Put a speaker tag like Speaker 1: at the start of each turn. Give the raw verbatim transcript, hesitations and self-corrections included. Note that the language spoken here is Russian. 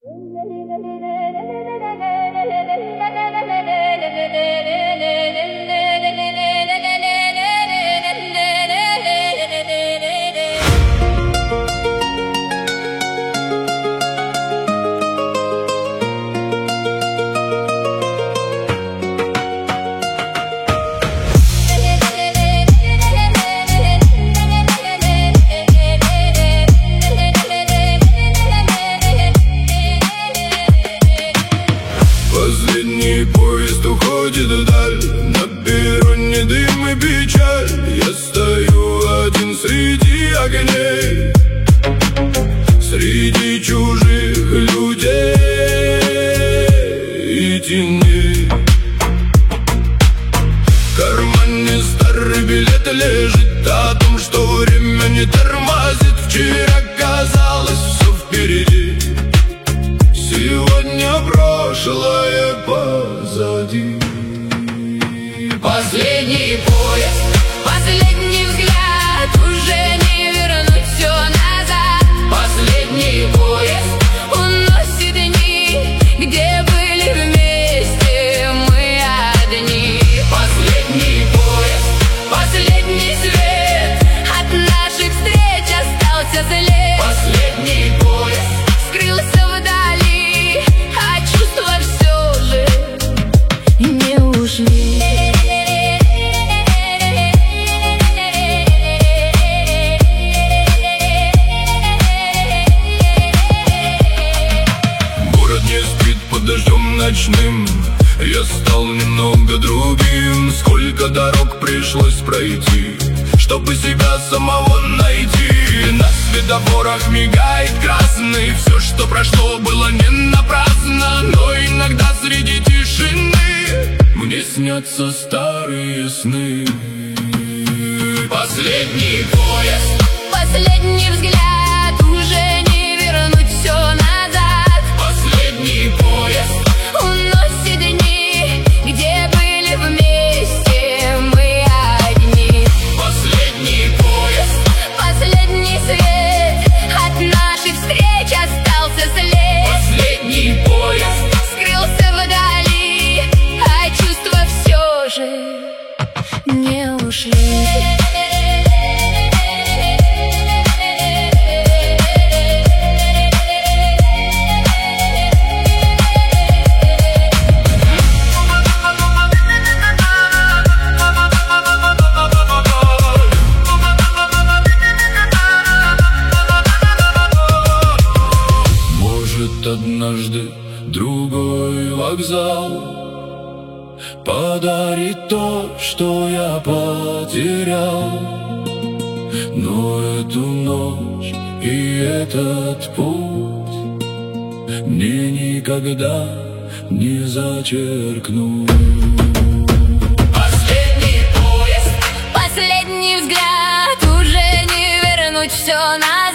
Speaker 1: Последний поезд уходит вдаль, на перроне дым и печаль. Я стою один среди огней, среди чужих людей и теней. В кармане старый билет лежит о том, что время не тормозит. Вчера казалось все впереди, сегодня прошлое позади.
Speaker 2: Последний поезд, последний взгляд, уже не вернуть все назад. Последний поезд уносит дни, где были вместе мы одни. Последний поезд, последний свет, от наших встреч остался след. Последний поезд скрылся вдали, а чувства все же не ушли.
Speaker 1: Город не спит под дождем ночным, я стал немного другим. Сколько дорог пришлось пройти, чтобы себя самого найти. На светофорах мигает красный, все, что прошло, было не напрасно. Но иногда среди тишины мне снятся старые сны. Последний поезд,
Speaker 2: Последний взгляд, уже не вернуть все назад.
Speaker 1: последний поезд,
Speaker 2: Уносит дни, где были вместе мы одни.
Speaker 1: последний поезд,
Speaker 2: Последний свет, от наших встреч остался след.
Speaker 1: последний поезд.
Speaker 2: Скрылся вдали, а чувства все же не ушли.
Speaker 1: Может, однажды другой вокзал подарит то, что я потерял. Но эту ночь и этот путь мне никогда не зачеркнуть.
Speaker 2: Последний поезд, последний взгляд, уже не вернуть все назад.